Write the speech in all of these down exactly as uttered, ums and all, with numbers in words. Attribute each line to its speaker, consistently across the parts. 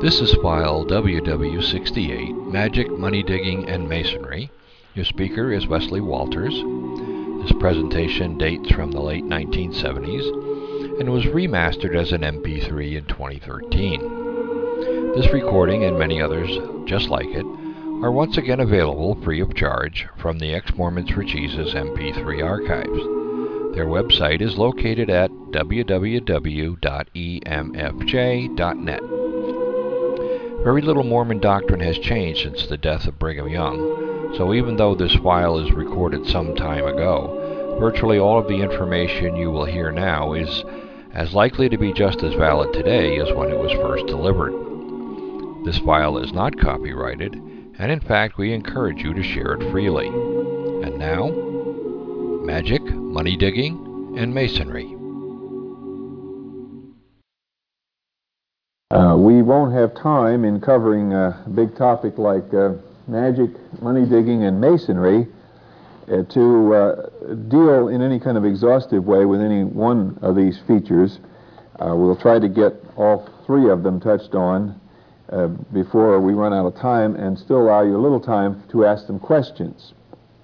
Speaker 1: This is file W W sixty-eight, Magic, Money Digging, and Masonry. Your speaker is Wesley Walters. This presentation dates from the late nineteen seventies and was remastered as an M P three in twenty thirteen. This recording and many others just like it are once again available free of charge from the Ex-Mormons for Jesus M P three archives. Their website is located at w w w dot e m f j dot net. Very little Mormon doctrine has changed since the death of Brigham Young, so even though this file is recorded some time ago, virtually all of the information you will hear now is as likely to be just as valid today as when it was first delivered. This file is not copyrighted, and in fact we encourage you to share it freely. And now, Magic, Money Digging, and Masonry.
Speaker 2: Uh, we won't have time in covering a big topic like uh, magic, money digging, and masonry uh, to uh, deal in any kind of exhaustive way with any one of these features. Uh, we'll try to get all three of them touched on uh, before we run out of time, and still allow you a little time to ask them questions.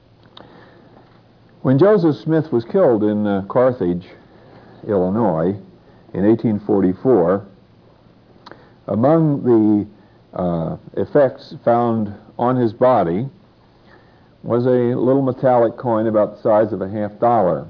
Speaker 2: When Joseph Smith was killed in uh, Carthage, Illinois, in eighteen forty-four, among the uh, effects found on his body was a little metallic coin about the size of a half dollar.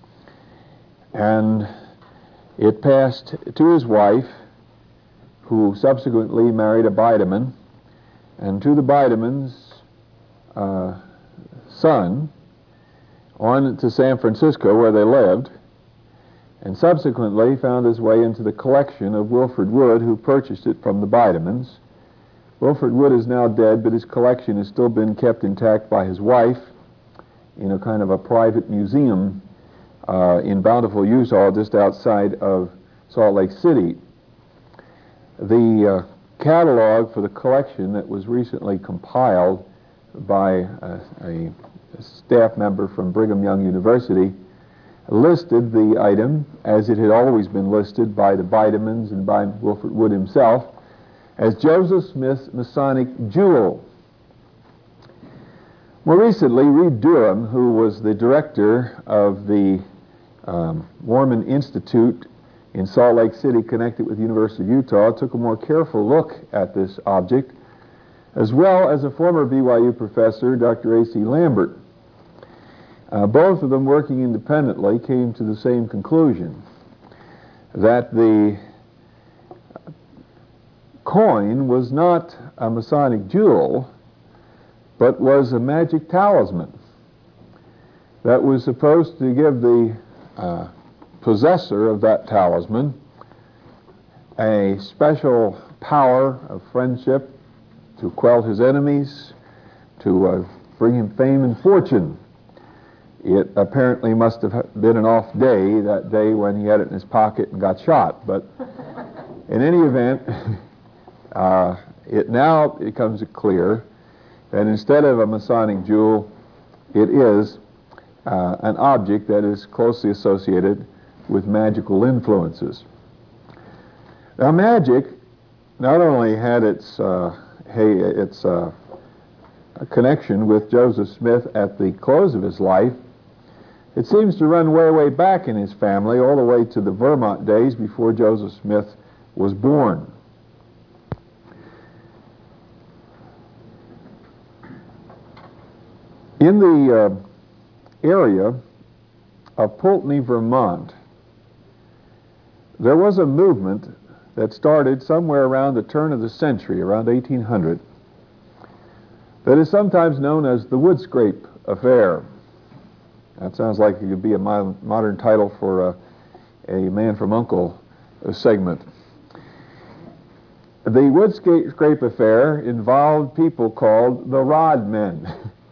Speaker 2: And it passed to his wife, who subsequently married a Bideman, and to the Bideman's uh, son, on to San Francisco, where they lived, and subsequently found his way into the collection of Wilford Wood, who purchased it from the Bidemans. Wilford Wood is now dead, but his collection has still been kept intact by his wife in a kind of a private museum uh, in Bountiful, Utah, just outside of Salt Lake City. The uh, catalog for the collection that was recently compiled by uh, a staff member from Brigham Young University listed the item, as it had always been listed by the Bidemans and by Wilford Wood himself, as Joseph Smith's Masonic Jewel. More recently, Reed Durham, who was the director of the um, Mormon Institute in Salt Lake City, connected with the University of Utah, took a more careful look at this object, as well as a former B Y U professor, Doctor A C Lambert. Uh, both of them, working independently, came to the same conclusion, that the coin was not a Masonic jewel, but was a magic talisman that was supposed to give the uh, possessor of that talisman a special power of friendship to quell his enemies, to uh, bring him fame and fortune. It apparently must have been an off day that day when he had it in his pocket and got shot. But in any event, uh, it now becomes clear that instead of a Masonic jewel, it is uh, an object that is closely associated with magical influences. Now, magic not only had its, uh, hey, its uh, connection with Joseph Smith at the close of his life, it seems to run way, way back in his family, all the way to the Vermont days before Joseph Smith was born. In the uh, area of Poultney, Vermont, there was a movement that started somewhere around the turn of the century, around eighteen hundred, that is sometimes known as the Wood Scrape Affair. That sounds like it could be a modern title for a, a Man from U N C L segment. The Wood Scrape Affair involved people called the Rod Men.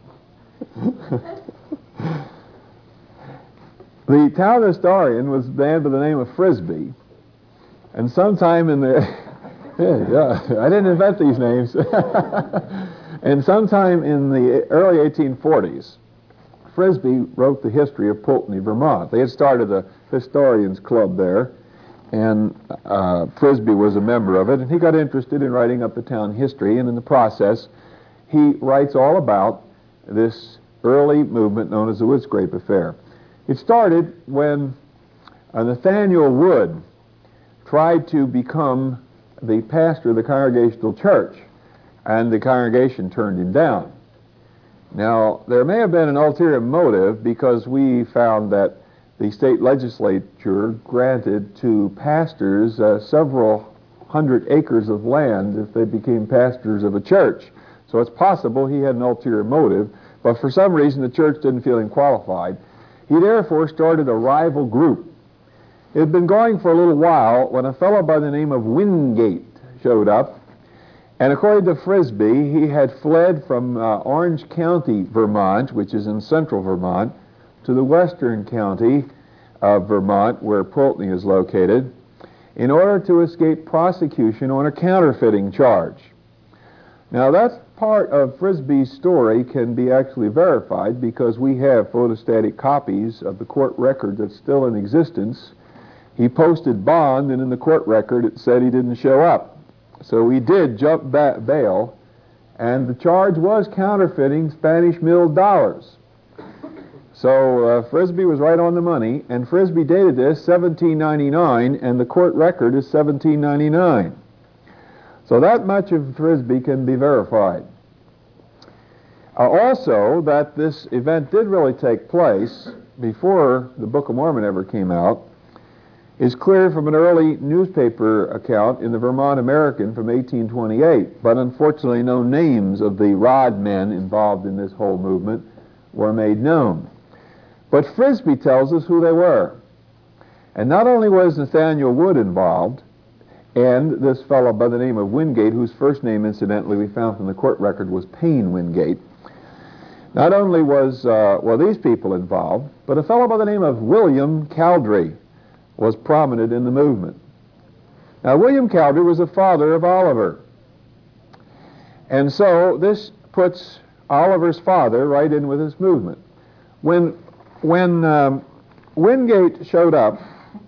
Speaker 2: The town historian was a man by the name of Frisbee, and sometime in the yeah, yeah, I didn't invent these names. And sometime in the early eighteen forties, Frisbee wrote the history of Poultney, Vermont. They had started a historians club there, and uh, Frisbee was a member of it, and he got interested in writing up the town history, and in the process, he writes all about this early movement known as the Wood Scrape Affair. It started when uh, Nathaniel Wood tried to become the pastor of the Congregational Church, and the congregation turned him down. Now, there may have been an ulterior motive, because we found that the state legislature granted to pastors uh, several hundred acres of land if they became pastors of a church. So it's possible he had an ulterior motive, but for some reason the church didn't feel him qualified. He therefore started a rival group. It had been going for a little while when a fellow by the name of Wingate showed up, and according to Frisbee, he had fled from uh, Orange County, Vermont, which is in central Vermont, to the western county of Vermont, where Pulteney is located, in order to escape prosecution on a counterfeiting charge. Now, that part of Frisbee's story can be actually verified, because we have photostatic copies of the court record that's still in existence. He posted bond, and in the court record it said he didn't show up. So he did jump ba- bail, and the charge was counterfeiting Spanish milled dollars. So uh, Frisbee was right on the money, and Frisbee dated this seventeen ninety-nine, and the court record is seventeen ninety-nine. So that much of Frisbee can be verified. Uh, also, that this event did really take place before the Book of Mormon ever came out is clear from an early newspaper account in the Vermont American from eighteen twenty-eight, but unfortunately no names of the rod men involved in this whole movement were made known. But Frisbee tells us who they were. And not only was Nathaniel Wood involved, and this fellow by the name of Wingate, whose first name, incidentally, we found from the court record was Payne Wingate, not only was, uh, well, these people involved, but a fellow by the name of William Cowdery was prominent in the movement. Now, William Cowdery was the father of Oliver. And so this puts Oliver's father right in with this movement. When, when um, Wingate showed up,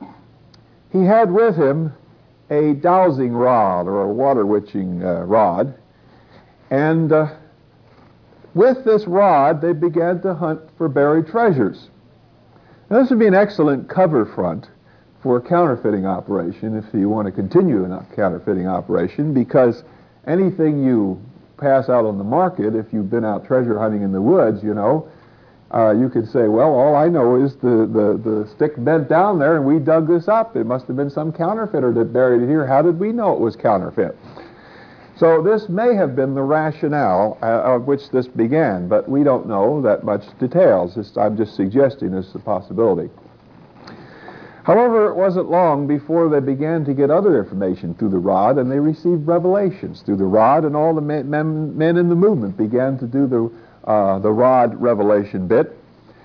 Speaker 2: he had with him a dowsing rod, or a water witching uh, rod, and uh, with this rod they began to hunt for buried treasures. Now, this would be an excellent cover front for a counterfeiting operation if you want to continue a counterfeiting operation, because anything you pass out on the market, if you've been out treasure hunting in the woods, you know, uh, you could say, well, all I know is the, the, the stick bent down there and we dug this up. It must have been some counterfeiter that buried it here. How did we know it was counterfeit? So this may have been the rationale uh, of which this began, but we don't know that much details. This, I'm just suggesting this is a possibility. However, it wasn't long before they began to get other information through the rod, and they received revelations through the rod, and all the men, men, men in the movement began to do the, uh, the rod revelation bit.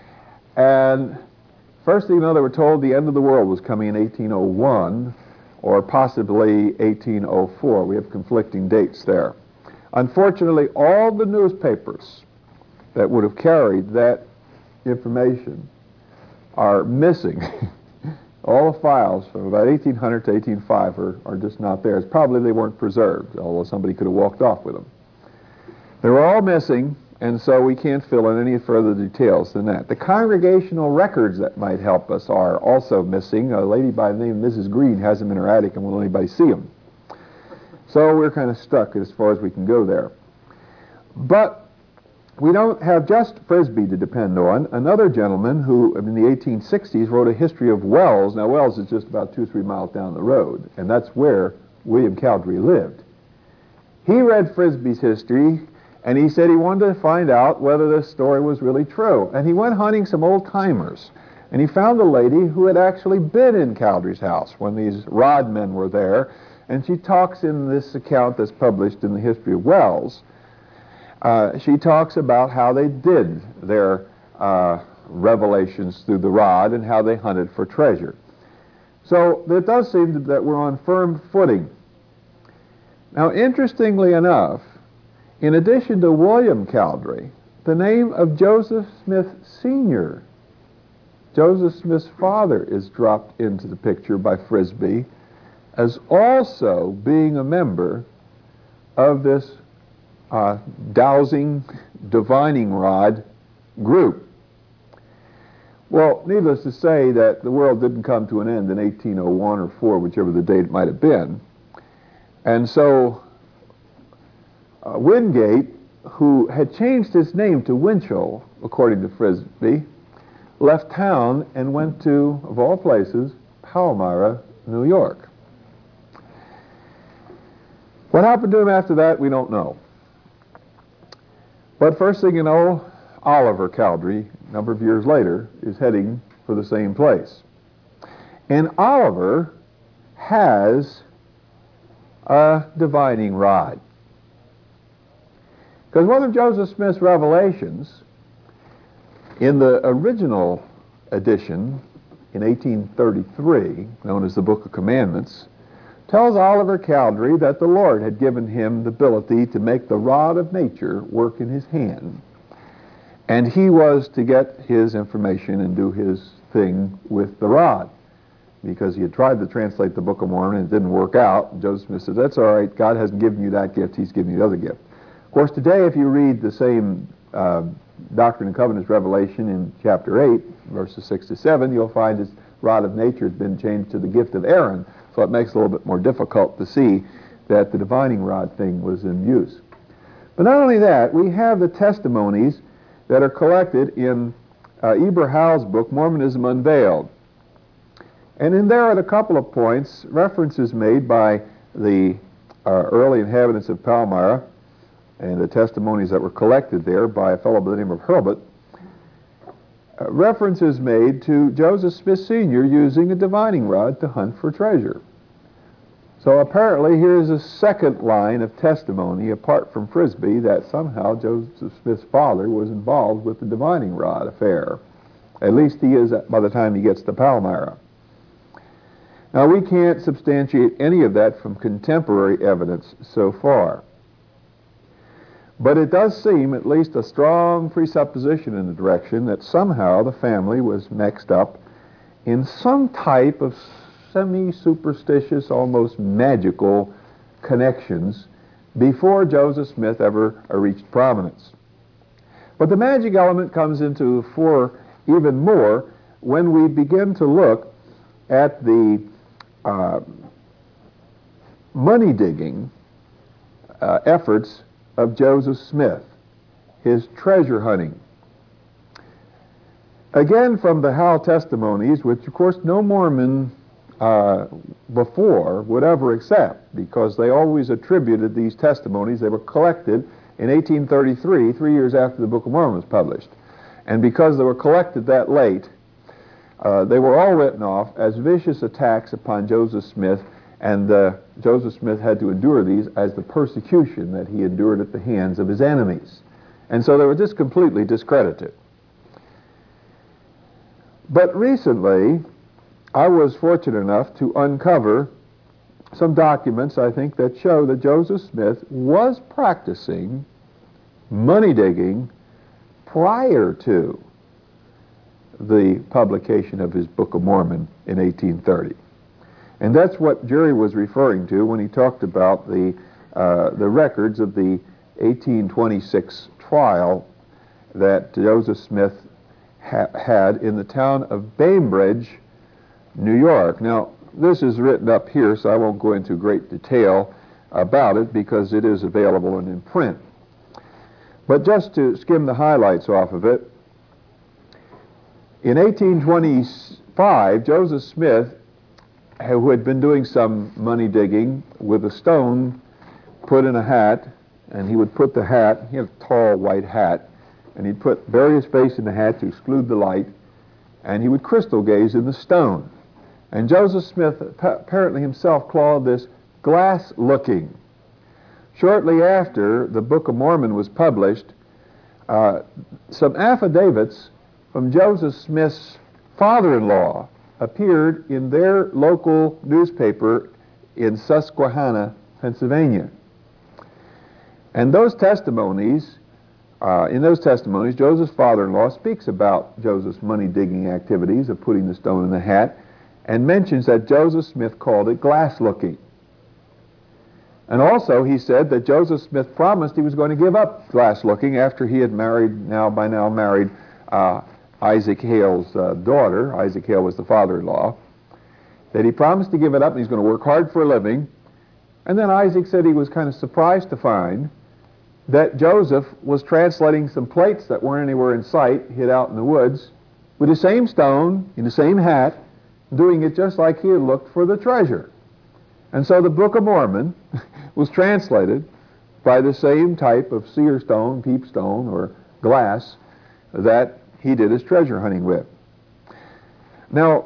Speaker 2: And first thing you know, they were told the end of the world was coming in eighteen oh one, or possibly eighteen oh four. We have conflicting dates there. Unfortunately, all the newspapers that would have carried that information are missing. All the files from about eighteen hundred to eighteen oh five are, are just not there. It's probably they weren't preserved, although somebody could have walked off with them. They were all missing, and so we can't fill in any further details than that. The congregational records that might help us are also missing. A lady by the name of Missus Green has them in her attic, and won't anybody see them. So we're kind of stuck as far as we can go there. But we don't have just Frisbee to depend on. Another gentleman who, in the eighteen sixties, wrote a history of Wells. Now, Wells is just about two or three miles down the road, and that's where William Cowdery lived. He read Frisbee's history, and he said he wanted to find out whether this story was really true. And he went hunting some old-timers, and he found a lady who had actually been in Cowdery's house when these rod men were there, and she talks in this account that's published in the history of Wells. Uh, she talks about how they did their uh, revelations through the rod and how they hunted for treasure. So it does seem that we're on firm footing. Now, interestingly enough, in addition to William Cowdery, the name of Joseph Smith Senior Joseph Smith's father is dropped into the picture by Frisbee as also being a member of this uh, dowsing, divining rod group. Well, needless to say that the world didn't come to an end in eighteen oh one or four, whichever the date might have been. And so uh, Wingate, who had changed his name to Winchell, according to Frisbee, left town and went to, of all places, Palmyra, New York. What happened to him after that, we don't know. But first thing you know, Oliver Cowdery, a number of years later, is heading for the same place. And Oliver has a divining rod. Because one of Joseph Smith's revelations in the original edition in eighteen thirty-three, known as the Book of Commandments, tells Oliver Cowdery that the Lord had given him the ability to make the rod of nature work in his hand. And he was to get his information and do his thing with the rod. Because he had tried to translate the Book of Mormon and it didn't work out. Joseph Smith says, that's all right, God hasn't given you that gift, he's given you the other gift. Of course, today if you read the same uh, Doctrine and Covenants revelation in chapter eight, verses six to seven, you'll find his rod of nature has been changed to the gift of Aaron. So it makes it a little bit more difficult to see that the divining rod thing was in use. But not only that, we have the testimonies that are collected in uh, Eber Howell's book, Mormonism Unveiled. And in there are a couple of points, references made by the uh, early inhabitants of Palmyra and the testimonies that were collected there by a fellow by the name of Hurlbut. Uh, references made to Joseph Smith Senior using a divining rod to hunt for treasure. So apparently here's a second line of testimony apart from Frisbee that somehow Joseph Smith's father was involved with the divining rod affair. At least he is by the time he gets to Palmyra. Now we can't substantiate any of that from contemporary evidence so far. But it does seem at least a strong presupposition in the direction that somehow the family was mixed up in some type of semi-superstitious, almost magical connections before Joseph Smith ever reached prominence. But the magic element comes into fore even more when we begin to look at the uh, money-digging uh, efforts of Joseph Smith, his treasure hunting. Again, from the Howell testimonies, which of course no Mormon uh, before would ever accept, because they always attributed these testimonies, they were collected in eighteen thirty-three, three years after the Book of Mormon was published. And because they were collected that late, uh, they were all written off as vicious attacks upon Joseph Smith, and uh, Joseph Smith had to endure these as the persecution that he endured at the hands of his enemies. And so they were just completely discredited. But recently, I was fortunate enough to uncover some documents, I think, that show that Joseph Smith was practicing money digging prior to the publication of his Book of Mormon in eighteen thirty. And that's what Jerry was referring to when he talked about the, uh, the records of the eighteen twenty-six trial that Joseph Smith ha had in the town of Bainbridge, New York. Now, this is written up here, so I won't go into great detail about it because it is available and in print. But just to skim the highlights off of it, in eighteen twenty-five, Joseph Smith, who had been doing some money digging with a stone put in a hat, and he would put the hat, he had a tall white hat, and he'd put various space in the hat to exclude the light, and he would crystal gaze in the stone. And Joseph Smith apparently himself called this glass looking. Shortly after the Book of Mormon was published, uh, some affidavits from Joseph Smith's father-in-law appeared in their local newspaper in Susquehanna, Pennsylvania. And those testimonies uh, in those testimonies, Joseph's father-in-law speaks about Joseph's money-digging activities of putting the stone in the hat and mentions that Joseph Smith called it glass-looking. And also he said that Joseph Smith promised he was going to give up glass-looking after he had married, now by now married, uh, Isaac Hale's uh, daughter. Isaac Hale was the father-in-law. That he promised to give it up and he's going to work hard for a living. And then Isaac said he was kind of surprised to find that Joseph was translating some plates that weren't anywhere in sight, hid out in the woods, with the same stone, in the same hat, doing it just like he had looked for the treasure. And so the Book of Mormon was translated by the same type of seer stone, peep stone, or glass that he did his treasure hunting with. Now,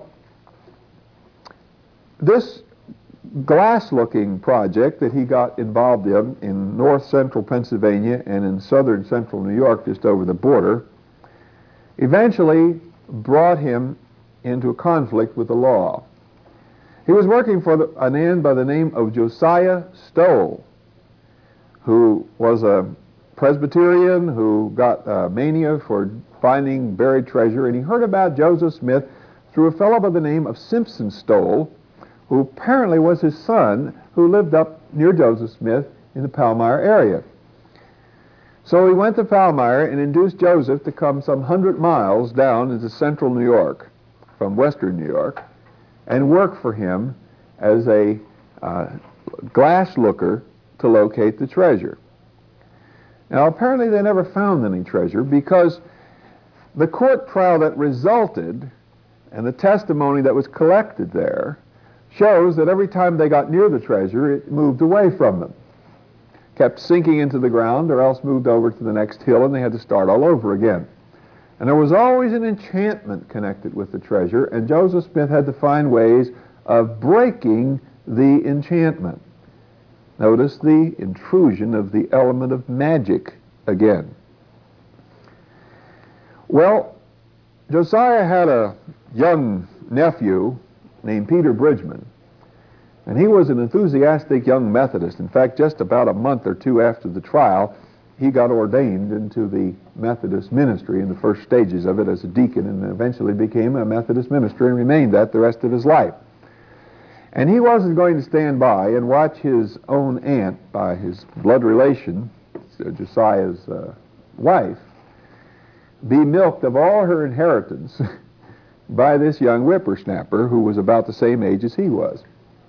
Speaker 2: this glass-looking project that he got involved in in north central Pennsylvania and in southern central New York, just over the border, eventually brought him into a conflict with the law. He was working for the, a man by the name of Josiah Stowell, who was a Presbyterian who got a mania for finding buried treasure, and he heard about Joseph Smith through a fellow by the name of Simpson Stowell, who apparently was his son, who lived up near Joseph Smith in the Palmyra area. So he went to Palmyra and induced Joseph to come some hundred miles down into central New York from western New York and work for him as a uh, glass looker to locate the treasure. Now apparently they never found any treasure because the court trial that resulted and the testimony that was collected there shows that every time they got near the treasure, it moved away from them. Kept sinking into the ground or else moved over to the next hill and they had to start all over again. And there was always an enchantment connected with the treasure, and Joseph Smith had to find ways of breaking the enchantment. Notice the intrusion of the element of magic again. Well, Josiah had a young nephew named Peter Bridgman, and he was an enthusiastic young Methodist. In fact, just about a month or two after the trial, he got ordained into the Methodist ministry in the first stages of it as a deacon, and eventually became a Methodist minister and remained that the rest of his life. And he wasn't going to stand by and watch his own aunt, by his blood relation, Josiah's uh, wife, be milked of all her inheritance by this young whippersnapper who was about the same age as he was.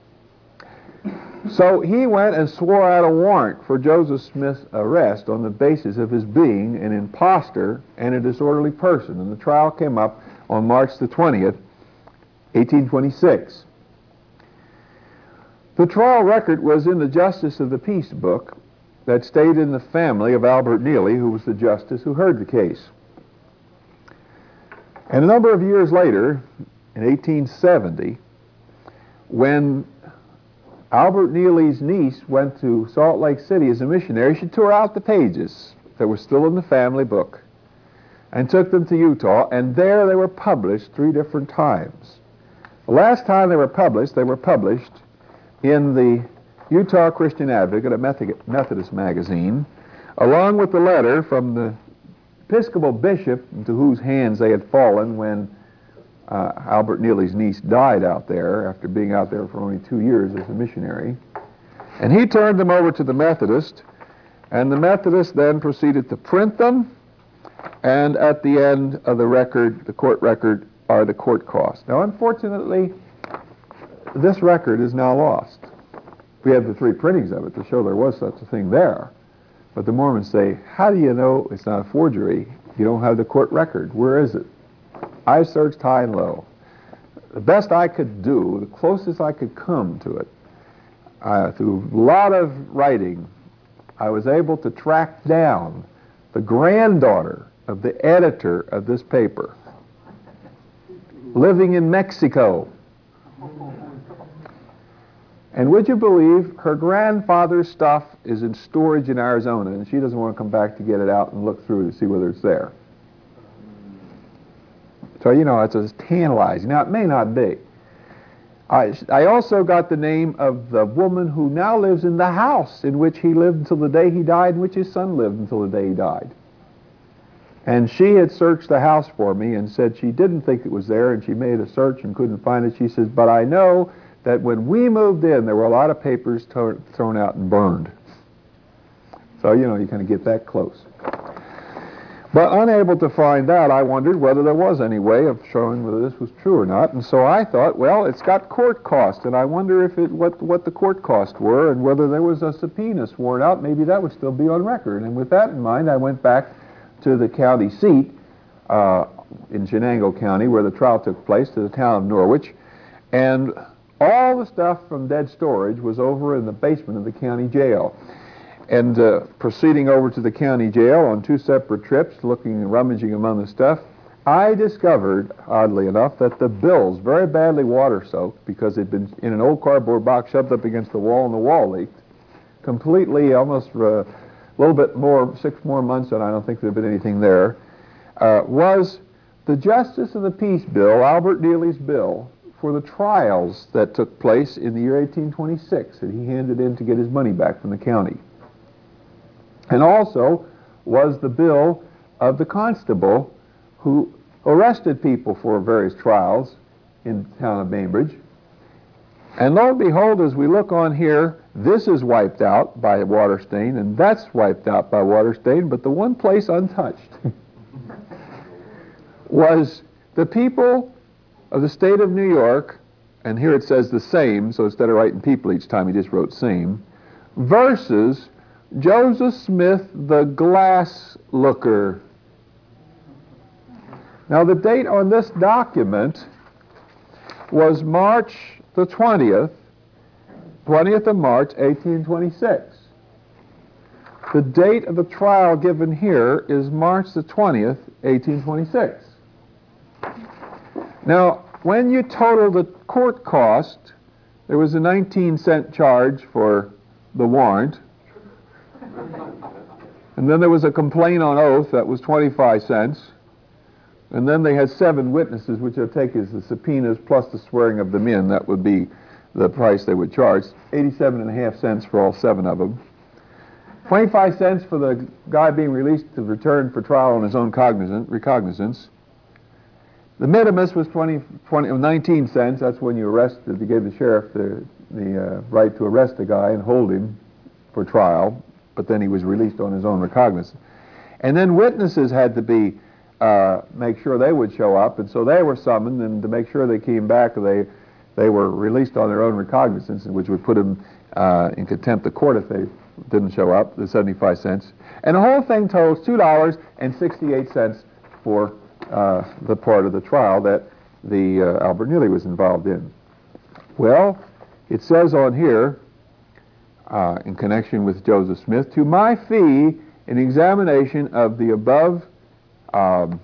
Speaker 2: So he went and swore out a warrant for Joseph Smith's arrest on the basis of his being an imposter and a disorderly person. And the trial came up on March the twentieth, eighteen twenty-six. The trial record was in the Justice of the Peace book that stayed in the family of Albert Neely, who was the justice who heard the case. And a number of years later, in eighteen seventy, when Albert Neely's niece went to Salt Lake City as a missionary, she tore out the pages that were still in the family book and took them to Utah, and there they were published three different times. The last time they were published, they were published in the Utah Christian Advocate, a Methodist magazine, along with the letter from the Episcopal bishop into whose hands they had fallen when uh, Albert Neely's niece died out there after being out there for only two years as a missionary. And he turned them over to the Methodist, and the Methodist then proceeded to print them, and at the end of the record, the court record, are the court costs. Now, unfortunately, this record is now lost. We have the three printings of it to show there was such a thing there. But the Mormons say, how do you know it's not a forgery? You don't have the court record. Where is it? I searched high and low. The best I could do, the closest I could come to it, uh, through a lot of writing, I was able to track down the granddaughter of the editor of this paper, living in Mexico. And would you believe her grandfather's stuff is in storage in Arizona, and she doesn't want to come back to get it out and look through to see whether it's there. So, you know, it's just tantalizing. Now, it may not be. I, I also got the name of the woman who now lives in the house in which he lived until the day he died, in which his son lived until the day he died. And she had searched the house for me and said she didn't think it was there, and she made a search and couldn't find it. She says, but I know that when we moved in, there were a lot of papers to- thrown out and burned. So, you know, you kind of get that close. But unable to find that, I wondered whether there was any way of showing whether this was true or not. And so I thought, well, it's got court costs, and I wonder if it what what the court costs were and whether there was a subpoena sworn out. Maybe that would still be on record. And with that in mind, I went back to the county seat uh, in Chenango County, where the trial took place, to the town of Norwich, and all the stuff from dead storage was over in the basement of the county jail. And uh, proceeding over to the county jail on two separate trips, looking and rummaging among the stuff, I discovered, oddly enough, that the bills, very badly water-soaked, because they'd been in an old cardboard box shoved up against the wall, and the wall leaked, completely, almost uh, a little bit more, six more months, and I don't think there had been anything there, uh, was the Justice of the Peace Bill, Albert Neely's bill, for the trials that took place in the year eighteen twenty-six, that he handed in to get his money back from the county. And also was the bill of the constable who arrested people for various trials in the town of Bainbridge. And lo and behold, as we look on here, this is wiped out by water stain, and that's wiped out by water stain, but the one place untouched was the people of the state of New York, and here it says the same, so instead of writing people each time, he just wrote same, versus Joseph Smith, the glass looker. Now, the date on this document was March the twentieth, twentieth of March, eighteen twenty-six. The date of the trial given here is March the twentieth, eighteen twenty-six. Now, when you total the court cost, there was a nineteen cent charge for the warrant, and then there was a complaint on oath that was twenty-five cents, and then they had seven witnesses, which they'll take as the subpoenas plus the swearing of them in. That would be the price they would charge, eighty-seven and a half cents for all seven of them. twenty-five cents for the guy being released to return for trial on his own cognizance, recognizance. The minimus was twenty, twenty, nineteen cents. That's when you arrested, you gave the sheriff the, the uh, right to arrest a guy and hold him for trial, but then he was released on his own recognizance. And then witnesses had to be, uh, make sure they would show up, and so they were summoned, and to make sure they came back, they they were released on their own recognizance, which would put them uh, in contempt of court if they didn't show up, the seventy-five cents. And the whole thing totals two dollars and sixty-eight cents for uh, the part of the trial that the uh, Albert Neely was involved in. Well, it says on here, uh, in connection with Joseph Smith, to my fee in examination of the above um,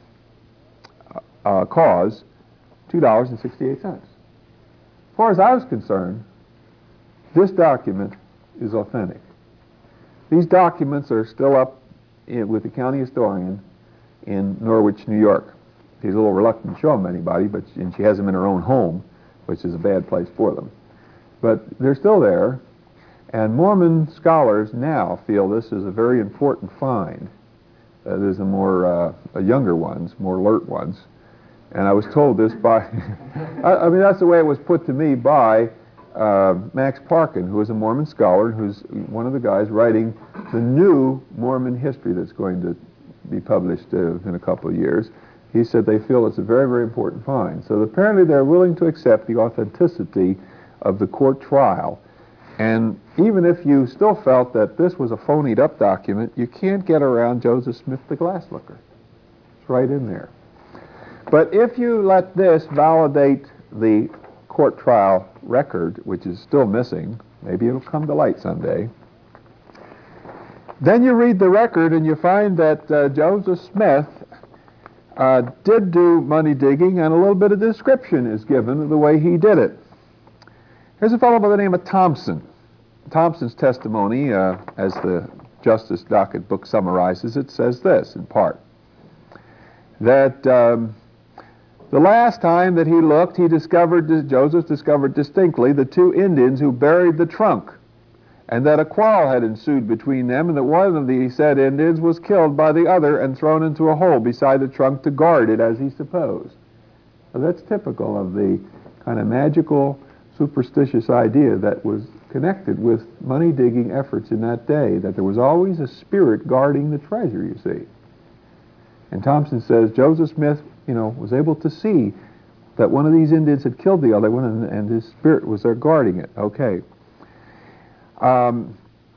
Speaker 2: uh, cause, two dollars and sixty-eight cents. As far as I was concerned, this document is authentic. These documents are still up in, with the county historian in Norwich, New York. She's a little reluctant to show them to anybody, but and she has them in her own home, which is a bad place for them. But they're still there, and Mormon scholars now feel this is a very important find. Uh, there's the more uh, uh, younger ones, more alert ones. And I was told this by, I, I mean, that's the way it was put to me by uh, Max Parkin, who is a Mormon scholar, who's one of the guys writing the new Mormon history that's going to be published uh, in a couple of years. He said they feel it's a very, very important find. So apparently they're willing to accept the authenticity of the court trial. And even if you still felt that this was a phonied up document, you can't get around Joseph Smith the glass looker. It's right in there. But if you let this validate the court trial record, which is still missing, maybe it'll come to light someday, then you read the record and you find that uh, Joseph Smith uh, did do money digging, and a little bit of description is given of the way he did it. Here's a fellow by the name of Thompson. Thompson's testimony, uh, as the Justice Docket book summarizes it, says this in part, that um, the last time that he looked, he discovered, Joseph discovered distinctly the two Indians who buried the trunk and that a quarrel had ensued between them, and that one of the said Indians was killed by the other and thrown into a hole beside the trunk to guard it, as he supposed. Now, that's typical of the kind of magical, superstitious idea that was connected with money-digging efforts in that day, that there was always a spirit guarding the treasure, you see. And Thompson says Joseph Smith, you know, was able to see that one of these Indians had killed the other one, and, and his spirit was there guarding it. Okay. Um,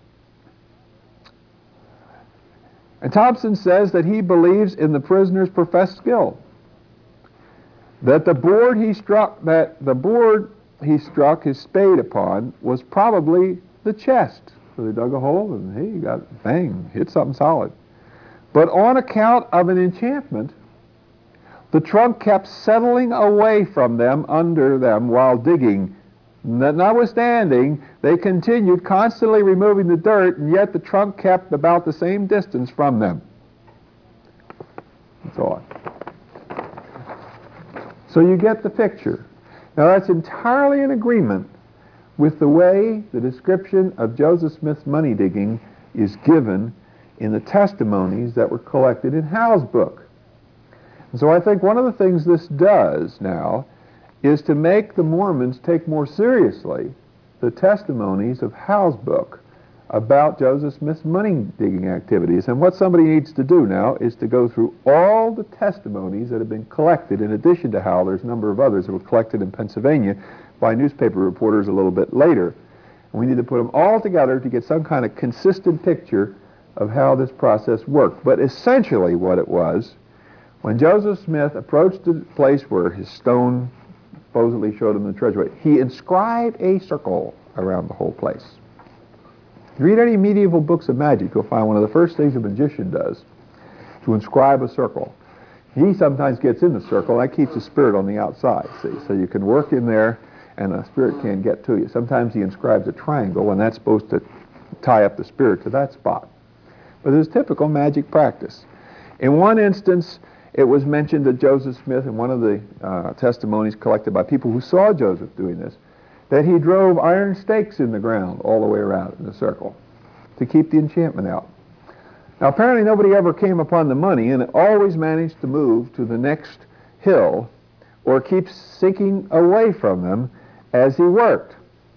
Speaker 2: and Thompson says that he believes in the prisoner's professed skill. That the board he struck, that the board he struck his spade upon was probably the chest. So they dug a hole, and hey, you got bang, hit something solid. But on account of an enchantment, the trunk kept settling away from them, under them, while digging. Notwithstanding, they continued constantly removing the dirt, and yet the trunk kept about the same distance from them. And so on. So you get the picture. Now that's entirely in agreement with the way the description of Joseph Smith's money digging is given in the testimonies that were collected in Howe's book. And so I think one of the things this does now is to make the Mormons take more seriously the testimonies of Howe's book about Joseph Smith's money-digging activities. And what somebody needs to do now is to go through all the testimonies that have been collected. In addition to Howe, there's a number of others that were collected in Pennsylvania by newspaper reporters a little bit later. And we need to put them all together to get some kind of consistent picture of how this process worked. But essentially what it was, when Joseph Smith approached the place where his stone supposedly showed him the treasure, he inscribed a circle around the whole place. If you read any medieval books of magic, you'll find one of the first things a magician does to inscribe a circle. He sometimes gets in the circle. That keeps the spirit on the outside, see? So you can work in there, and the spirit can't get to you. Sometimes he inscribes a triangle, and that's supposed to tie up the spirit to that spot. But it's typical magic practice. In one instance, it was mentioned that Joseph Smith, in one of the uh, testimonies collected by people who saw Joseph doing this, that he drove iron stakes in the ground all the way around in a circle to keep the enchantment out. Now apparently nobody ever came upon the money, and it always managed to move to the next hill or keep sinking away from them as he worked.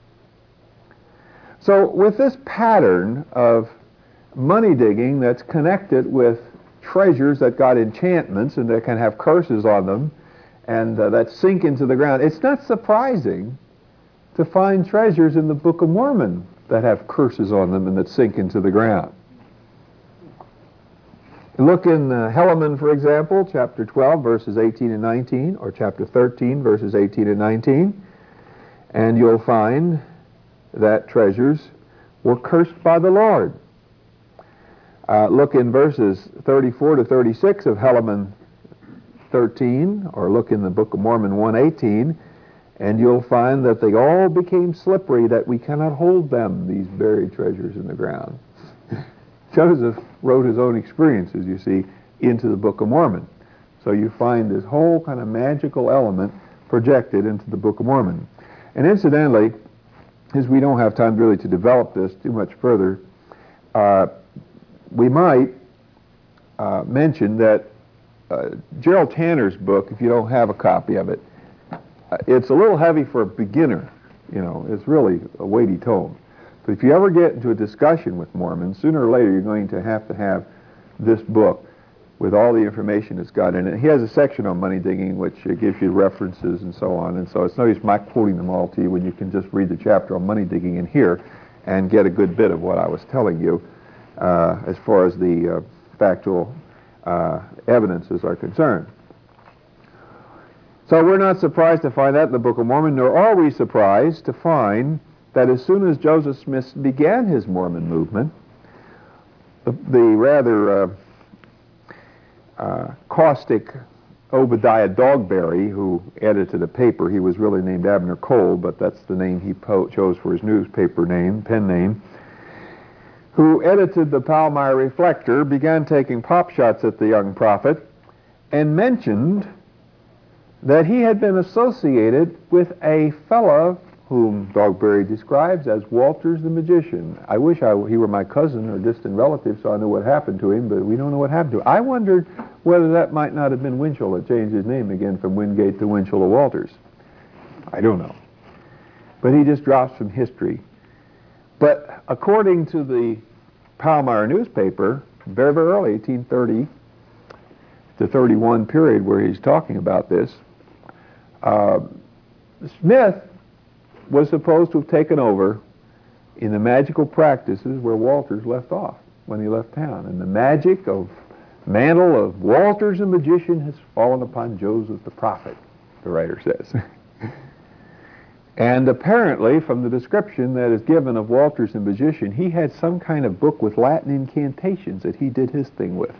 Speaker 2: So with this pattern of money digging that's connected with treasures that got enchantments and that can have curses on them and uh, that sink into the ground, it's not surprising to find treasures in the Book of Mormon that have curses on them and that sink into the ground. Look in uh, Helaman, for example, chapter twelve, verses eighteen and nineteen, or chapter thirteen, verses eighteen and nineteen, and you'll find that treasures were cursed by the Lord. Uh, look in verses thirty-four to thirty-six of Helaman thirteen, or look in the Book of Mormon one eighteen, and you'll find that they all became slippery, that we cannot hold them, these buried treasures in the ground. Joseph wrote his own experiences, you see, into the Book of Mormon. So you find this whole kind of magical element projected into the Book of Mormon. And incidentally, as we don't have time really to develop this too much further, uh, we might uh, mention that uh, Gerald Tanner's book, if you don't have a copy of it, uh, it's a little heavy for a beginner. You know, it's really a weighty tome. But if you ever get into a discussion with Mormons, sooner or later you're going to have to have this book with all the information it's got in it. He has a section on money digging which uh, gives you references and so on, and so it's no use my quoting them all to you when you can just read the chapter on money digging in here and get a good bit of what I was telling you uh, as far as the uh, factual uh, evidences are concerned. So we're not surprised to find that in the Book of Mormon, nor are we surprised to find that as soon as Joseph Smith began his Mormon movement, the, the rather uh, uh, caustic Obadiah Dogberry, who edited a paper, he was really named Abner Cole, but that's the name he po- chose for his newspaper name, pen name, who edited the Palmyra Reflector, began taking pop shots at the young prophet and mentioned that he had been associated with a fellow whom Dogberry describes as Walters the Magician. I wish I, he were my cousin or distant relative so I knew what happened to him, but we don't know what happened to him. I wondered whether that might not have been Winchell that changed his name again from Wingate to Winchell to Walters. I don't know. But he just drops from history. But according to the Palmyra newspaper, very, very early, eighteen thirty to thirty-one period where he's talking about this, uh, Smith was supposed to have taken over in the magical practices where Walters left off when he left town. And the magic of mantle of Walters the magician has fallen upon Joseph the prophet, the writer says. And apparently, from the description that is given of Walters the magician, he had some kind of book with Latin incantations that he did his thing with.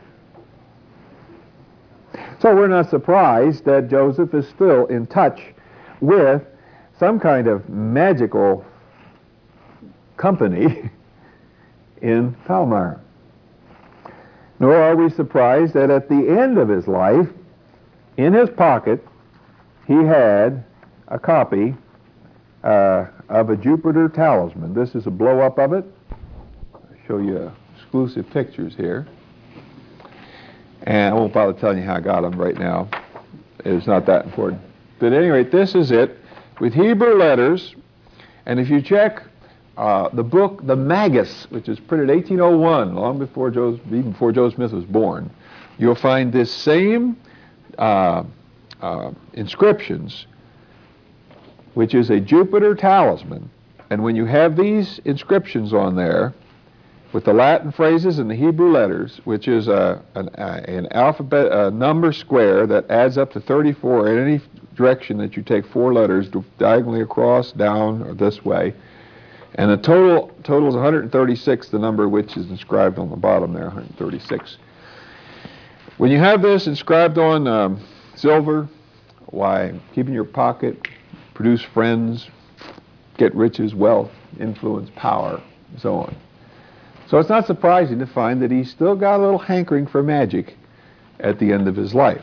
Speaker 2: So we're not surprised that Joseph is still in touch with some kind of magical company in Palmyra. Nor are we surprised that at the end of his life, in his pocket, he had a copy uh, of a Jupiter talisman. This is a blow-up of it. I'll show you exclusive pictures here. And I won't bother telling you how I got them right now. It's not that important. But at any rate, this is it, with Hebrew letters. And if you check uh, the book, The Magus, which is printed eighteen oh one, long before Joe, even before Joe Smith was born, you'll find this same uh, uh, inscriptions, which is a Jupiter talisman. And when you have these inscriptions on there, with the Latin phrases and the Hebrew letters, which is a, an, a, an alphabet, a number square that adds up to thirty-four in any direction that you take four letters diagonally across, down, or this way. And the total, total is one hundred thirty-six, the number which is inscribed on the bottom there, one hundred thirty-six. When you have this inscribed on um, silver, why, keep in your pocket, produce friends, get riches, wealth, influence, power, and so on. So it's not surprising to find that he's still got a little hankering for magic at the end of his life.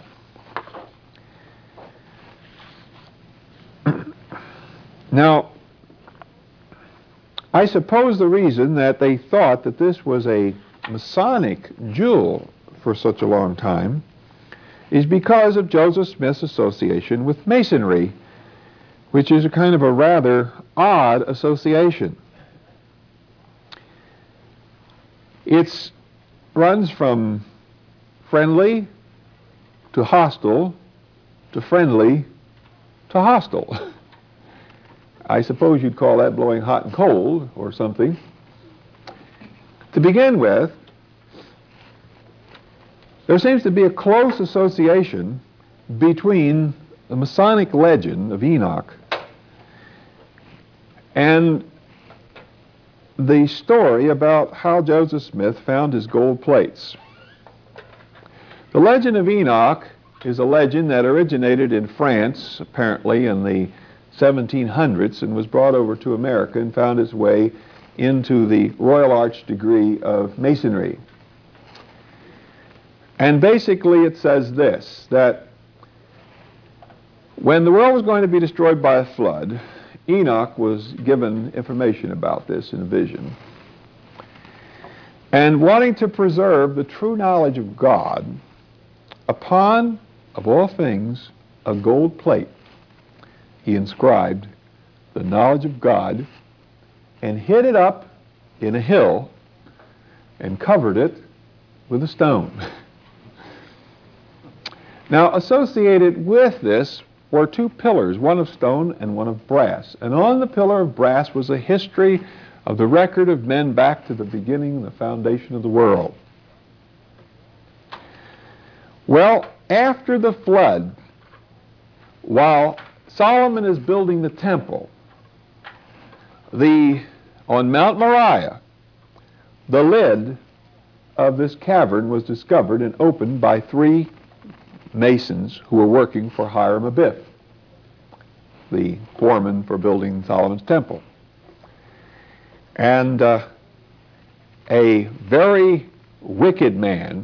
Speaker 2: Now, I suppose the reason that they thought that this was a Masonic jewel for such a long time is because of Joseph Smith's association with Masonry, which is a kind of a rather odd association. It runs from friendly to hostile to friendly to hostile. I suppose you'd call that blowing hot and cold or something. To begin with, there seems to be a close association between the Masonic legend of Enoch and the story about how Joseph Smith found his gold plates. The legend of Enoch is a legend that originated in France, apparently in the seventeen hundreds, and was brought over to America and found its way into the Royal Arch degree of Masonry. And basically it says this, that when the world was going to be destroyed by a flood, Enoch was given information about this in a vision. And wanting to preserve the true knowledge of God, upon, of all things, a gold plate, he inscribed the knowledge of God and hid it up in a hill and covered it with a stone. Now, associated with this were two pillars, one of stone and one of brass. And on the pillar of brass was a history of the record of men back to the beginning, the foundation of the world. Well, after the flood, while Solomon is building the temple, the, on Mount Moriah, the lid of this cavern was discovered and opened by three masons who were working for Hiram Abiff, the foreman for building Solomon's temple. And uh, a very wicked man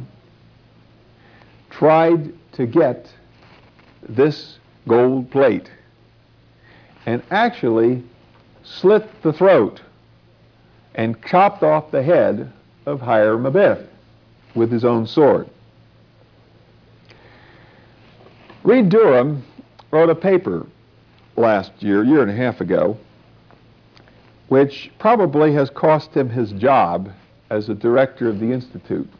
Speaker 2: tried to get this gold plate and actually slit the throat and chopped off the head of Hiram Abiff with his own sword. Reed Durham wrote a paper last year, year and a half ago, which probably has cost him his job as the director of the Institute.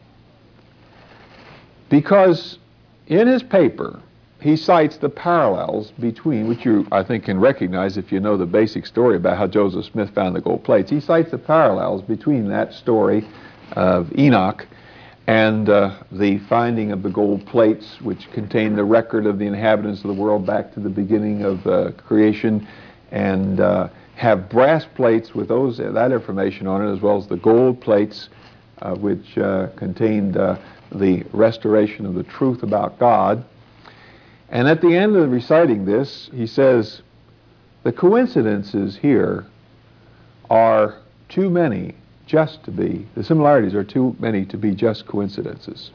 Speaker 2: Because in his paper, he cites the parallels between, which you, I think, can recognize if you know the basic story about how Joseph Smith found the gold plates. He cites the parallels between that story of Enoch and uh, the finding of the gold plates, which contain the record of the inhabitants of the world back to the beginning of uh, creation, and uh, have brass plates with those that information on it, as well as the gold plates, uh, which uh, contained uh, the restoration of the truth about God. And at the end of reciting this, he says, the coincidences here are too many just to be, the similarities are too many to be just coincidences.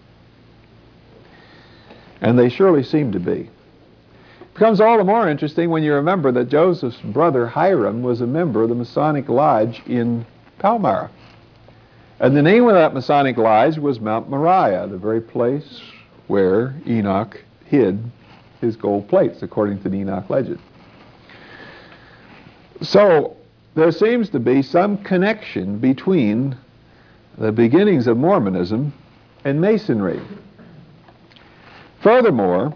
Speaker 2: And they surely seem to be. It becomes all the more interesting when you remember that Joseph's brother Hiram was a member of the Masonic Lodge in Palmyra. And the name of that Masonic Lodge was Mount Moriah, the very place where Enoch hid his gold plates, according to the Enoch legend. So there seems to be some connection between the beginnings of Mormonism and Masonry. Furthermore,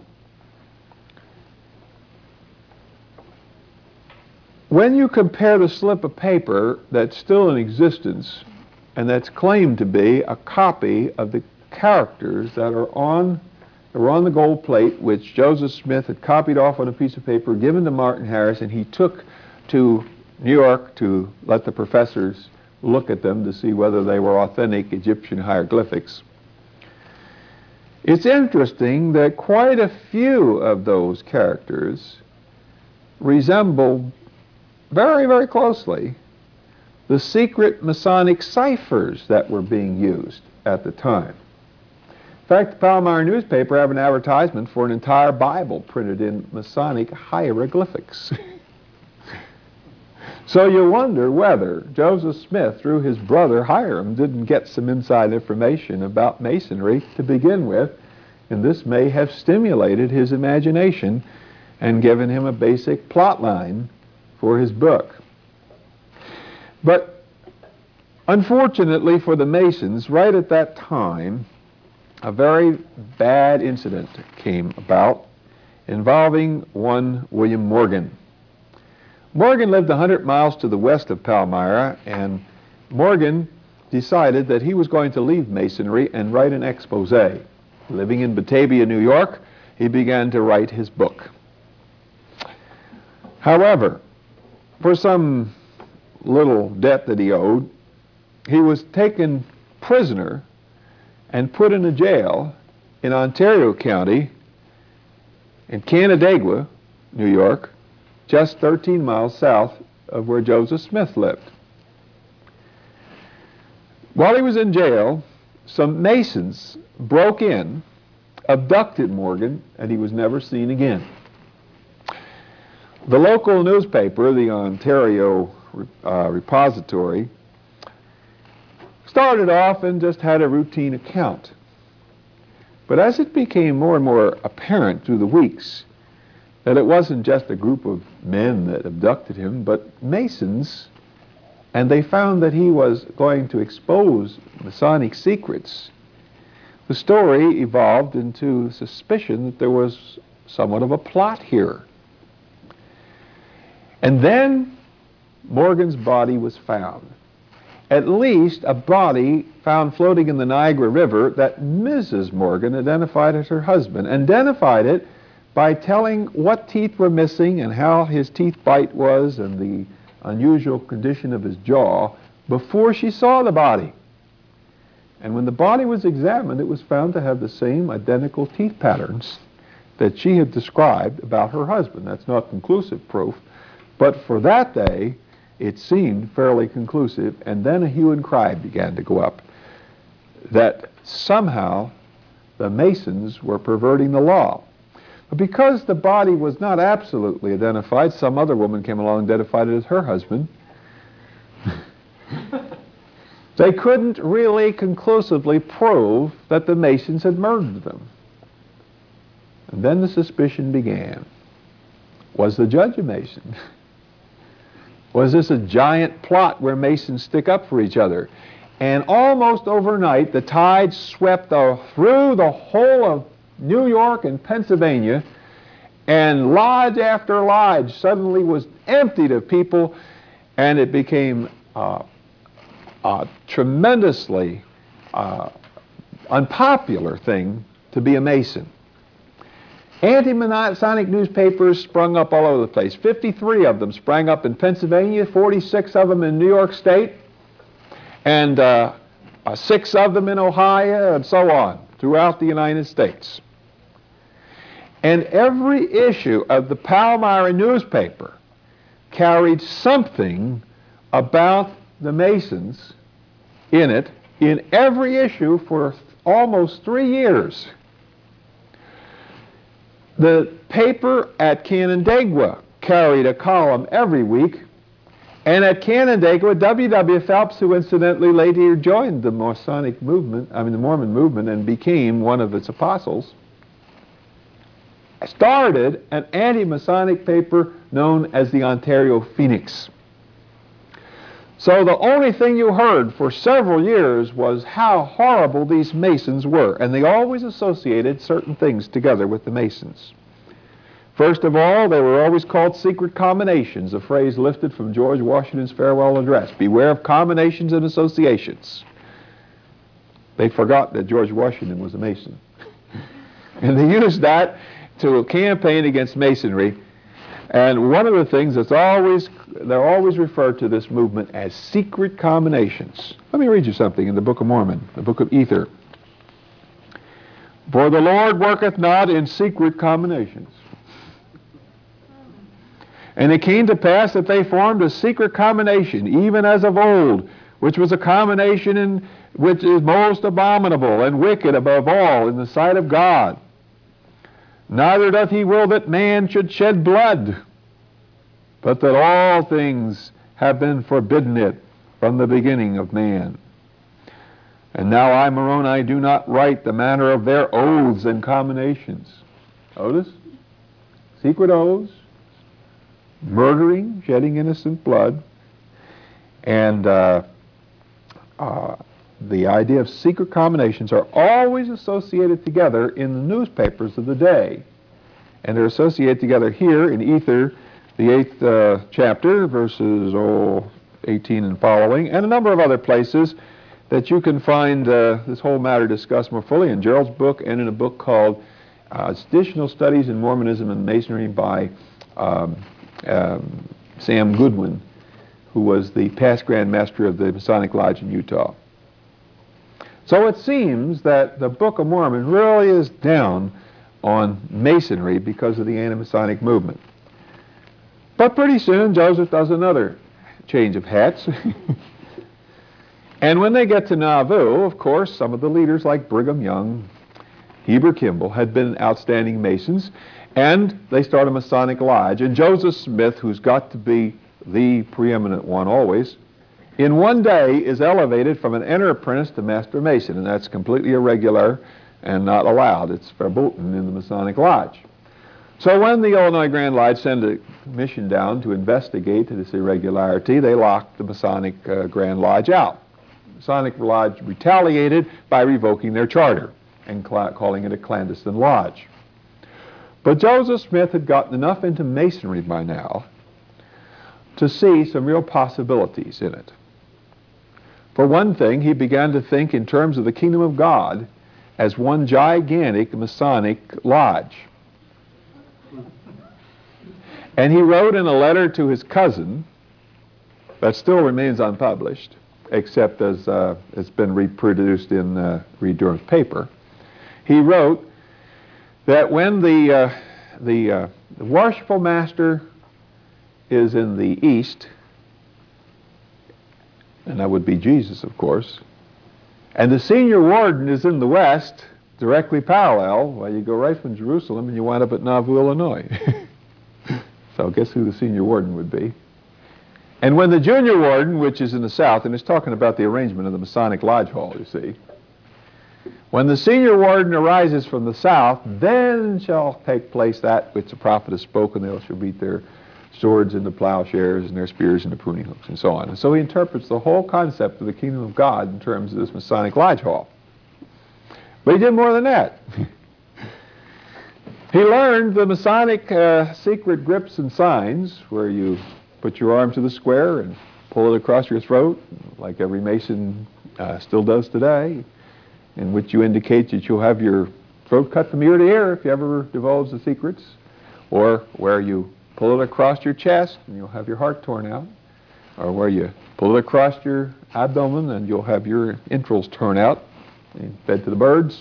Speaker 2: when you compare the slip of paper that's still in existence and that's claimed to be a copy of the characters that are on, that were on the gold plate, which Joseph Smith had copied off on a piece of paper, given to Martin Harris, and he took to New York to let the professors look at them to see whether they were authentic Egyptian hieroglyphics. It's interesting that quite a few of those characters resemble very, very closely the secret Masonic ciphers that were being used at the time. In fact, the Palmyra newspaper have an advertisement for an entire Bible printed in Masonic hieroglyphics. So you wonder whether Joseph Smith, through his brother Hiram, didn't get some inside information about Masonry to begin with, and this may have stimulated his imagination and given him a basic plot line for his book. But unfortunately for the Masons, right at that time, a very bad incident came about involving one William Morgan. Morgan lived one hundred miles to the west of Palmyra, and Morgan decided that he was going to leave Masonry and write an expose. Living in Batavia, New York, he began to write his book. However, for some little debt that he owed, he was taken prisoner and put in a jail in Ontario County in Canandaigua, New York, just thirteen miles south of where Joseph Smith lived. While he was in jail, some Masons broke in, abducted Morgan, and he was never seen again. The local newspaper, the Ontario uh, Repository, started off and just had a routine account. But as it became more and more apparent through the weeks that it wasn't just a group of men that abducted him, but Masons, and they found that he was going to expose Masonic secrets, the story evolved into suspicion that there was somewhat of a plot here. And then Morgan's body was found. At least a body found floating in the Niagara River that Missus Morgan identified as her husband, identified it by telling what teeth were missing and how his teeth bite was and the unusual condition of his jaw before she saw the body. And when the body was examined, it was found to have the same identical teeth patterns that she had described about her husband. That's not conclusive proof, but for that day, it seemed fairly conclusive, and then a hue and cry began to go up that somehow the Masons were perverting the law. But because the body was not absolutely identified, some other woman came along and identified it as her husband. They couldn't really conclusively prove that the Masons had murdered them. And then the suspicion began. Was the judge a Mason? Was this a giant plot where Masons stick up for each other? And almost overnight, the tide swept uh, through the whole of New York and Pennsylvania, and lodge after lodge suddenly was emptied of people, and it became uh, a tremendously uh, unpopular thing to be a Mason. Anti-Masonic newspapers sprung up all over the place. fifty-three of them sprang up in Pennsylvania, forty-six of them in New York State, and uh, uh, six of them in Ohio, and so on, throughout the United States. And every issue of the Palmyra newspaper carried something about the Masons in it, in every issue for almost three years. The paper at Canandaigua carried a column every week, and at Canandaigua, W W Phelps, who incidentally later joined the Masonic movement, I mean the Mormon movement, and became one of its apostles, started an anti-Masonic paper known as the Ontario Phoenix. So the only thing you heard for several years was how horrible these Masons were, and they always associated certain things together with the Masons. First of all, they were always called secret combinations, a phrase lifted from George Washington's farewell address. Beware of combinations and associations. They forgot that George Washington was a Mason. And they used that to campaign against Masonry. And one of the things that's always, they're always referred to this movement as secret combinations. Let me read you something in the Book of Mormon, the Book of Ether. For the Lord worketh not in secret combinations. And it came to pass that they formed a secret combination, even as of old, which was a combination in which is most abominable and wicked above all in the sight of God. Neither doth he will that man should shed blood, but that all things have been forbidden it from the beginning of man. And now I, Moroni, do not write the manner of their oaths and combinations. Notice? Secret oaths, murdering, shedding innocent blood, and uh, uh, the idea of secret combinations are always associated together in the newspapers of the day. And they're associated together here in Ether, the eighth uh, chapter, verses oh, eighteen and following, and a number of other places that you can find uh, this whole matter discussed more fully in Gerald's book and in a book called uh, Additional Studies in Mormonism and Masonry by um, um, Sam Goodwin, who was the past Grand Master of the Masonic Lodge in Utah. So it seems that the Book of Mormon really is down on Masonry because of the anti-Masonic movement. But pretty soon Joseph does another change of hats. And when they get to Nauvoo, of course, some of the leaders like Brigham Young, Heber Kimball, had been outstanding Masons, and they start a Masonic lodge. And Joseph Smith, who's got to be the preeminent one always, in one day is elevated from an enter apprentice to Master Mason, and that's completely irregular and not allowed. It's verboten in the Masonic Lodge. So when the Illinois Grand Lodge sent a mission down to investigate this irregularity, they locked the Masonic uh, Grand Lodge out. The Masonic Lodge retaliated by revoking their charter and calling it a clandestine lodge. But Joseph Smith had gotten enough into Masonry by now to see some real possibilities in it. For one thing, he began to think in terms of the kingdom of God as one gigantic Masonic lodge. And he wrote in a letter to his cousin, that still remains unpublished, except as uh, it's been reproduced in uh, Reed Durham's paper. He wrote that when the, uh, the, uh, the worshipful master is in the east, and that would be Jesus, of course, and the senior warden is in the west, directly parallel, well, you go right from Jerusalem and you wind up at Nauvoo, Illinois. So guess who the senior warden would be? And when the junior warden, which is in the south, and it's talking about the arrangement of the Masonic Lodge Hall, you see, when the senior warden arises from the south, then shall take place that which the prophet has spoken. They shall beat their swords into plowshares and their spears into pruning hooks, and so on. And so he interprets the whole concept of the kingdom of God in terms of this Masonic Lodge Hall. But he did more than that. He learned the Masonic uh, secret grips and signs, where you put your arm to the square and pull it across your throat, like every Mason uh, still does today, in which you indicate that you'll have your throat cut from ear to ear if you ever divulge the secrets, or where you pull it across your chest and you'll have your heart torn out, or where you pull it across your abdomen and you'll have your entrails torn out and fed to the birds.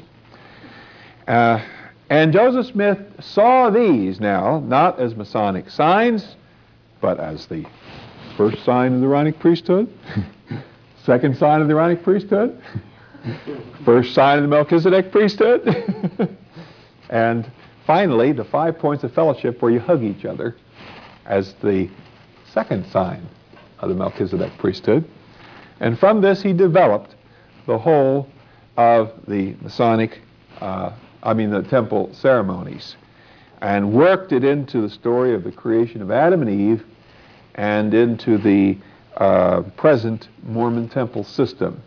Speaker 2: Uh, and Joseph Smith saw these now not as Masonic signs, but as the first sign of the Aaronic priesthood, second sign of the Aaronic priesthood, first sign of the Melchizedek priesthood, and finally the five points of fellowship where you hug each other as the second sign of the Melchizedek priesthood. And from this he developed the whole of the Masonic, uh, I mean the temple ceremonies, and worked it into the story of the creation of Adam and Eve and into the uh, present Mormon temple system.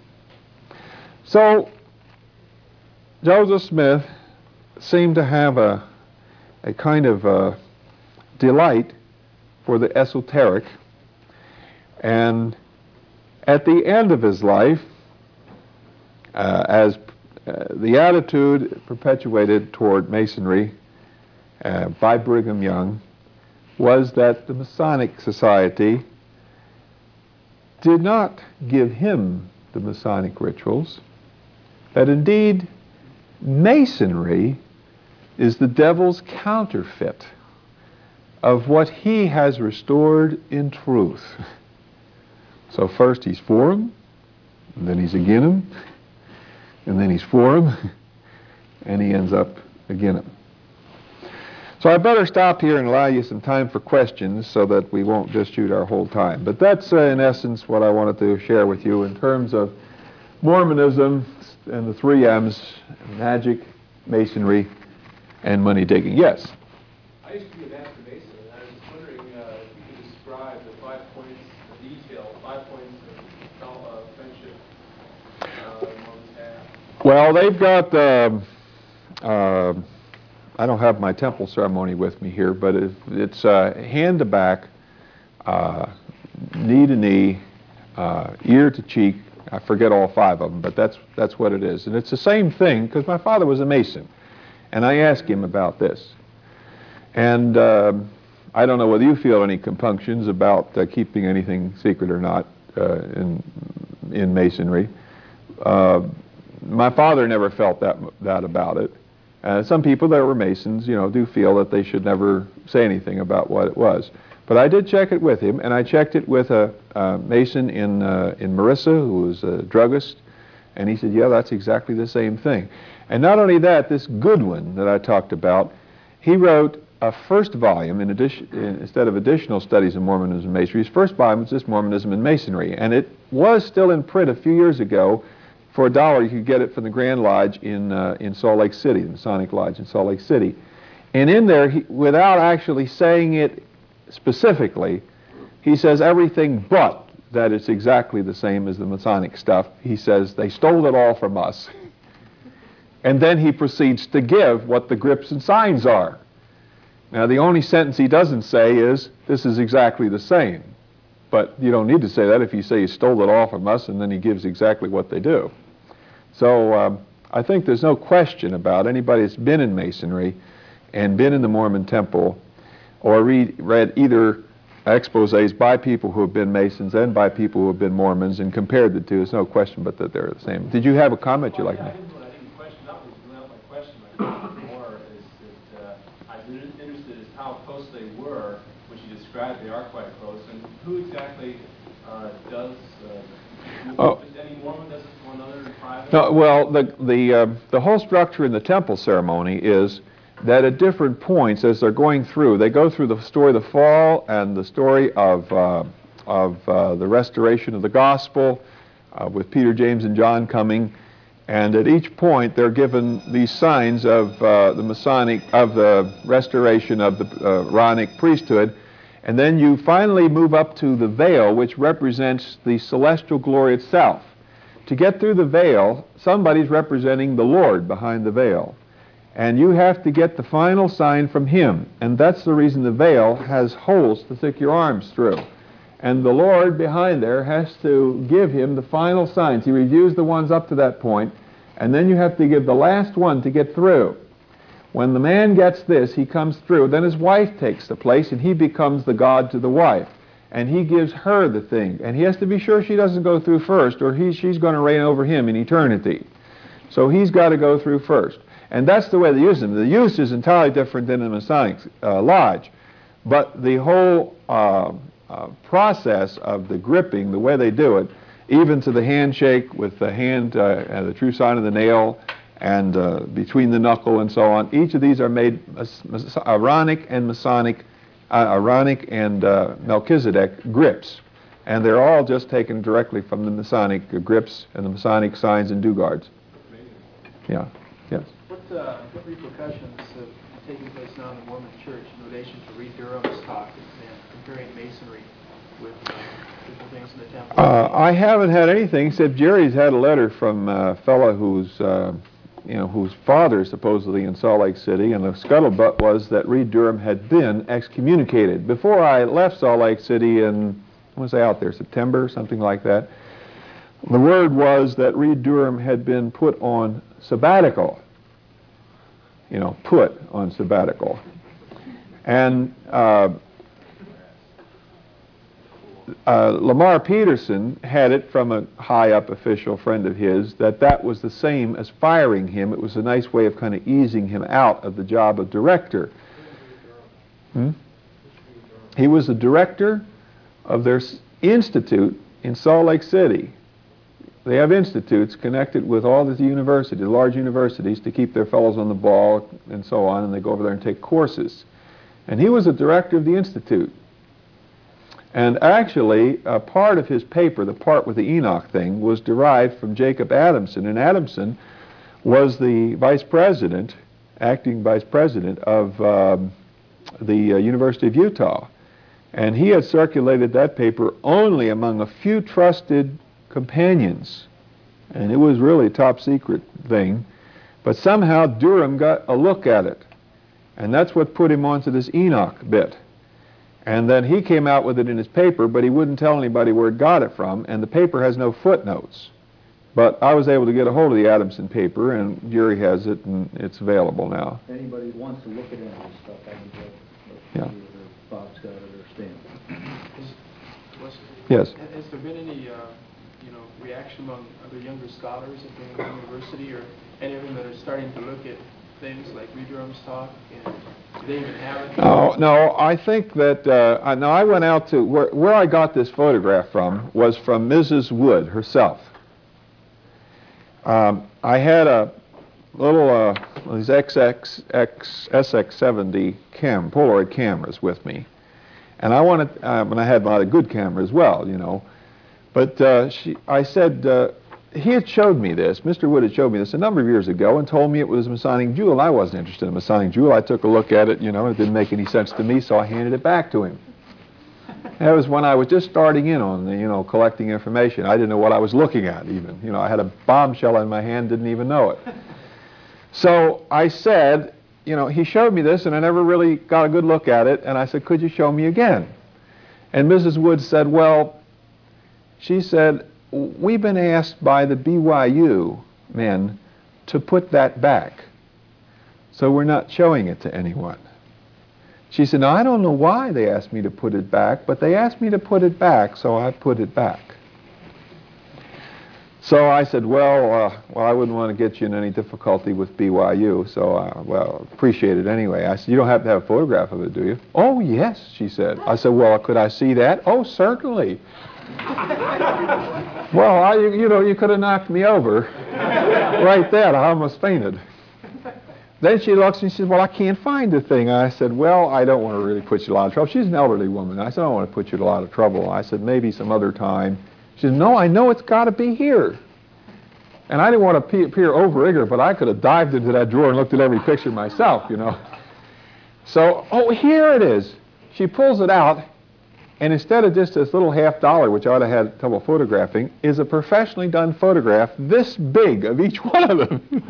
Speaker 2: So Joseph Smith seemed to have a, a kind of uh, delight for the esoteric, and at the end of his life, uh, as uh, the attitude perpetuated toward Masonry uh, by Brigham Young was that the Masonic Society did not give him the Masonic rituals, that indeed Masonry is the devil's counterfeit of what he has restored in truth. So first he's for him, and then he's against him, and then he's for him, and he ends up against him. So I better stop here and allow you some time for questions so that we won't just shoot our whole time. But that's uh, in essence what I wanted to share with you in terms of Mormonism and the three M's: magic, Masonry, and money digging. Yes?
Speaker 3: I used to be a master mason, and I was wondering uh, if you could describe the five points of detail, five points of uh, friendship uh, Mormons have.
Speaker 2: Well, they've got, uh, uh, I don't have my temple ceremony with me here, but it, it's uh, hand to back, uh, knee to knee, uh, ear to cheek. I forget all five of them, but that's, that's what it is. And it's the same thing, because my father was a Mason, and I asked him about this. And uh, I don't know whether you feel any compunctions about uh, keeping anything secret or not uh, in, in Masonry. Uh, my father never felt that, that about it. Uh, some people that were Masons, you know, do feel that they should never say anything about what it was. But I did check it with him, and I checked it with a, a Mason in, uh, in Marissa, who was a druggist, and he said, yeah, that's exactly the same thing. And not only that, this Goodwin that I talked about, he wrote a first volume, in addition, in, instead of additional studies in Mormonism and Masonry. His first volume was just Mormonism and Masonry, and it was still in print a few years ago. For a dollar, you could get it from the Grand Lodge in, uh, in Salt Lake City, the Masonic Lodge in Salt Lake City. And in there, he, without actually saying it specifically, he says everything but that it's exactly the same as the Masonic stuff. He says they stole it all from us. And then he proceeds to give what the grips and signs are. Now, the only sentence he doesn't say is, this is exactly the same. But you don't need to say that if you say you stole it all from us, and then he gives exactly what they do. So um, I think there's no question about anybody that's been in Masonry and been in the Mormon temple or read, read either exposés by people who have been Masons and by people who have been Mormons and compared the two, there's no question but that they're the same. Did you have a comment
Speaker 3: well,
Speaker 2: you'd like
Speaker 3: yeah,
Speaker 2: to make?
Speaker 3: I didn't, I didn't question, that was not my question. My question more is that uh, I'm interested in how close they were, which you described they are quite close, and who exactly uh, does uh,
Speaker 2: Oh.
Speaker 3: Does any Mormon does it to one another in private?
Speaker 2: No, well, the, the, uh, the whole structure in the temple ceremony is that at different points, as they're going through, they go through the story of the fall and the story of, uh, of uh, the restoration of the gospel, uh, with Peter, James, and John coming. And at each point, they're given these signs of uh, the Masonic, of the restoration of the uh, Aaronic priesthood. And then you finally move up to the veil, which represents the celestial glory itself. To get through the veil, somebody's representing the Lord behind the veil. And you have to get the final sign from him. And that's the reason the veil has holes to stick your arms through. And the Lord behind there has to give him the final signs. He reviews the ones up to that point, and then you have to give the last one to get through. When the man gets this, he comes through. Then his wife takes the place, and he becomes the God to the wife. And he gives her the thing. And he has to be sure she doesn't go through first, or he, she's going to reign over him in eternity. So he's got to go through first. And that's the way they use them. The use is entirely different than in the Masonic uh, Lodge. But the whole uh, uh, process of the gripping, the way they do it, even to the handshake with the hand uh, and the true sign of the nail, and uh, between the knuckle and so on, each of these are made Aaronic and Masonic, uh, Aaronic and uh, Melchizedek grips. And they're all just taken directly from the Masonic uh, grips and the Masonic signs and dewguards. Yeah, yes.
Speaker 4: What, uh, what repercussions have taken place now in the Mormon Church in relation to Reed Durham's talk and comparing Masonry with uh, different things in the temple?
Speaker 2: Uh, I haven't had anything except Jerry's had a letter from a fellow who's, uh, you know, whose father is supposedly in Salt Lake City, and the scuttlebutt was that Reed Durham had been excommunicated. Before I left Salt Lake City in, when was I out there, September, something like that, the word was that Reed Durham had been put on sabbatical. You know, put on sabbatical. And uh, uh, Lamar Peterson had it from a high-up official friend of his that that was the same as firing him. It was a nice way of kind of easing him out of the job of director. Hmm? He was the director of their institute in Salt Lake City. They have institutes connected with all the universities, large universities, to keep their fellows on the ball and so on, and they go over there and take courses. And he was the director of the institute. And actually, a part of his paper, the part with the Enoch thing, was derived from Jacob Adamson. And Adamson was the vice president, acting vice president of um, the uh, University of Utah. And he had circulated that paper only among a few trusted companions. And it was really a top secret thing. But somehow Durham got a look at it. And that's what put him onto this Enoch bit. And then he came out with it in his paper, but he wouldn't tell anybody where it got it from, and the paper has no footnotes. But I was able to get a hold of the Adamson paper, and Jerry has it, and it's available now.
Speaker 5: If anybody wants to look at any of this stuff, I can get
Speaker 2: Yeah.
Speaker 5: Bob's got it or Stan.
Speaker 2: Yes.
Speaker 4: Has there been any, uh, you know, reaction among other younger scholars at the university, or any of them that are starting to look at things like Reed Durham's talk, and do they even have it?
Speaker 2: No, no, I think that, uh, I, now I went out to, where, where I got this photograph from was from Missus Wood herself. Um, I had a little, uh, these X X X S X seventy cam, Polaroid cameras with me. And I wanted, um, and I had a lot of good cameras as well, you know. But uh, she, I said, uh, he had showed me this, Mister Wood had showed me this a number of years ago and told me it was a Masonic jewel, and I wasn't interested in a Masonic jewel. I took a look at it, you know, and it didn't make any sense to me, so I handed it back to him. That was when I was just starting in on, the, you know, collecting information. I didn't know what I was looking at, even. You know, I had a bombshell in my hand, didn't even know it. So I said, you know, he showed me this, and I never really got a good look at it, and I said, could you show me again? And Missus Wood said, well, she said, we've been asked by the B Y U men to put that back, so we're not showing it to anyone. She said, now, I don't know why they asked me to put it back, but they asked me to put it back, so I put it back. So I said, well, uh, well, I wouldn't want to get you in any difficulty with B Y U, so, uh, well, appreciate it anyway. I said, you don't have to have a photograph of it, do you? Oh, yes, she said. I said, well, could I see that? Oh, certainly. Well, I, you know, you could have knocked me over right there. I almost fainted. Then she looks and she says, well, I can't find the thing. I said, well, I don't want to really put you in a lot of trouble. She's an elderly woman. I said, I don't want to put you in a lot of trouble. I said, maybe some other time. She said, no, I know it's got to be here. And I didn't want to appear over-eager, but I could have dived into that drawer and looked at every picture myself, you know. So, oh, here it is. She pulls it out, and instead of just this little half dollar, which I would have had trouble photographing, is a professionally done photograph this big of each one of them.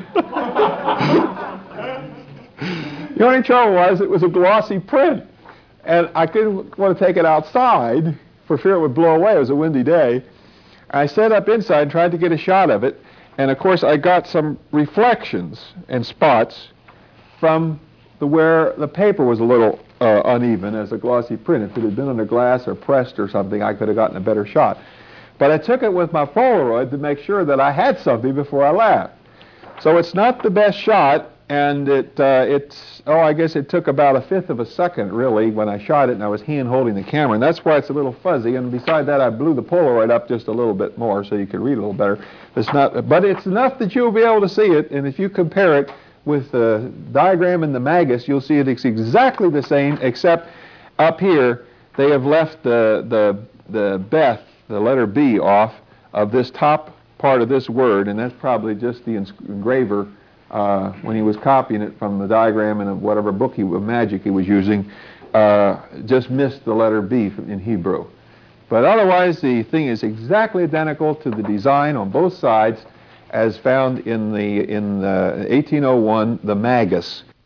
Speaker 2: The only trouble was it was a glossy print, and I didn't want to take it outside for fear it would blow away. It was a windy day. I set up inside and tried to get a shot of it, and of course I got some reflections and spots from the where the paper was a little uh, uneven as a glossy print. If it had been under glass or pressed or something, I could have gotten a better shot. But I took it with my Polaroid to make sure that I had something before I left. So it's not the best shot, and it uh, it's oh I guess it took about a fifth of a second really when I shot it, and I was hand holding the camera, and that's why it's a little fuzzy. And beside that, I blew the Polaroid up just a little bit more so you could read a little better. It's not, but it's enough that you'll be able to see it, and if you compare it with the diagram in the Magus, you'll see it's exactly the same, except up here they have left the the the Beth, the letter B, off of this top part of this word, and that's probably just the engraver uh, when he was copying it from the diagram in whatever book he, of magic he was using, uh, just missed the letter B in Hebrew. But otherwise, the thing is exactly identical to the design on both sides as found in the in the eighteen oh one, the Magus.